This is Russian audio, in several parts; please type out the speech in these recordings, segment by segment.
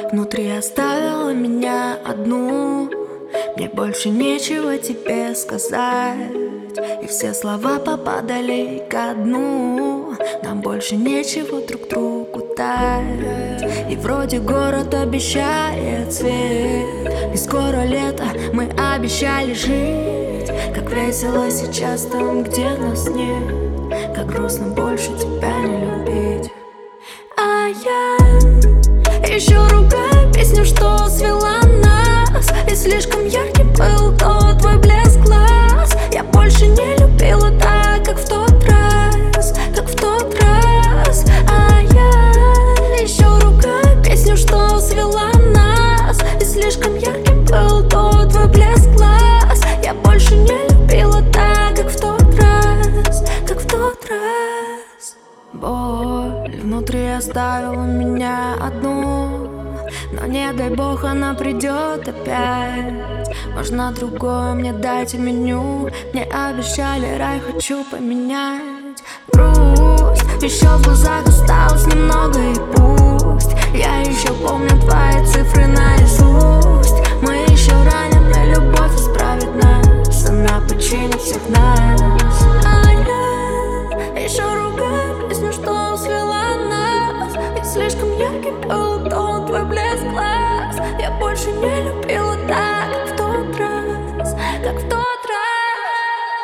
Внутри оставила меня одну. Мне больше нечего тебе сказать, и все слова попадали ко дну. Нам больше нечего друг другу дать. И вроде город обещает свет, и скоро лето, мы обещали жить. Как весело сейчас там, где нас нет, как грустно больше тебя не любить. А я еще ругаю песню, что свела нас, и слишком ярким был тот твой блеск глаз. Я больше не любила так, как в тот раз, как в тот раз. А я еще ругаю песню, что свела нас, и слишком ярким был тот твой блеск глаз. Я больше не любила так, как в тот раз, как в тот раз. Боль внутри оставила меня одну, но не дай бог она придет опять. Можно другое мне дайте меню. Мне обещали рай, хочу поменять. Грусть еще в глазах осталось немного, и пусть я еще помню твои цифры наизусть. Мы еще раним, но любовь исправит нас, она починит всех нас. А я еще ругаю песню, что свела нас, и слишком ярким был тот твой блеск глаз. Я больше не любила так, как в тот раз, как в тот раз.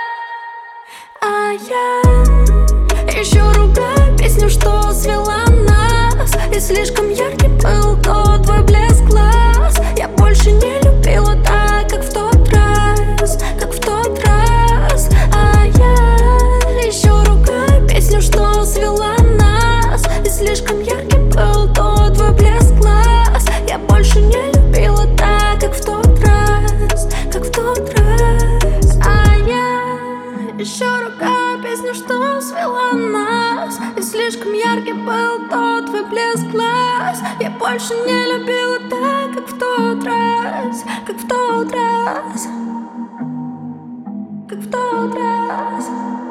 А я еще ругаю песню, что свела нас, и слишком ярким был тот твой блеск глаз. Я больше не любила так, как в тот раз, как в тот раз. А я еще ругаю песню, что свела нас, и слишком ярким был тот твой блеск глаз. Я больше не любила так, как в тот раз, как в тот раз. А я еще ругаю песню, что свела нас, и слишком ярким был тот твой блеск глаз. Я больше не любила так, как в тот раз, как в тот раз, как в тот раз.